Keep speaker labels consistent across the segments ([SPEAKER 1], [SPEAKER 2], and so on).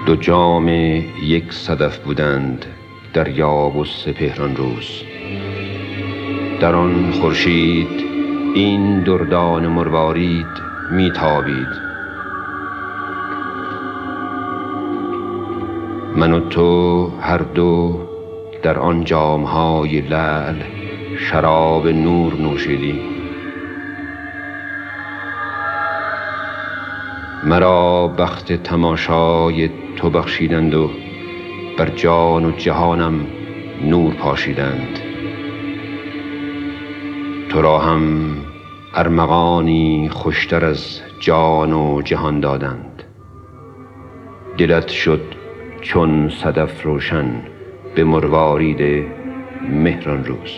[SPEAKER 1] دو جام یک صدف بودند دریا و سپهر آن روز. در آن خورشید این دردان مروارید می تابید. من و تو هر دو در آن جام‌های لعل شراب نور نوشیدیم. مرا بخت تماشای تو بخشیدند و بر جان و جهانم نور پاشیدند. تو را هم ارمغانی خوشتر از جان و جهان دادند. دلت شد چون صدف روشن به مروارید مهر آن روز.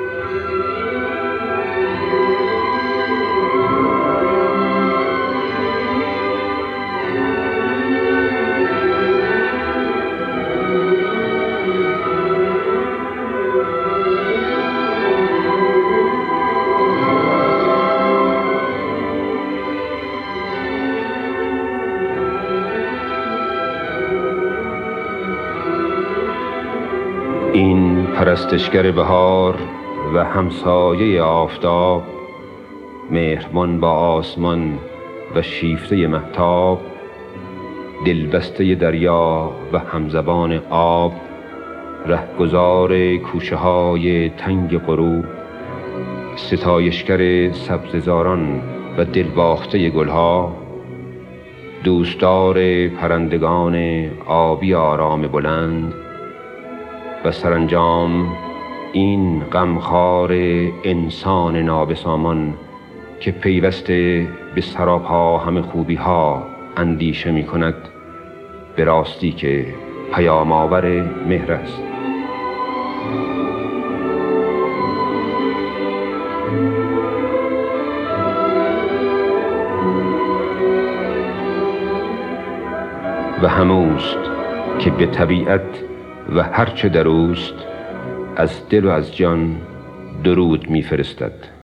[SPEAKER 1] این پرستشگر بهار و همسایه آفتاب، مهربان با آسمان و شیفته مهتاب، دلبسته دریا و همزبان آب، رهگذار کوچه های تنگ غروب، ستایشگر سبززاران و دلباخته گلها، دوستدار پرندگان آبی آرام بلند، و سرانجام این غمخوار انسان نابسامان که پیوسته به سراپا همه خوبی ها اندیشه می کند، به راستی که پیام آور مهر است. و هموست که به طبیعت و هرچه در اوست از دل و از جان درود می فرستد.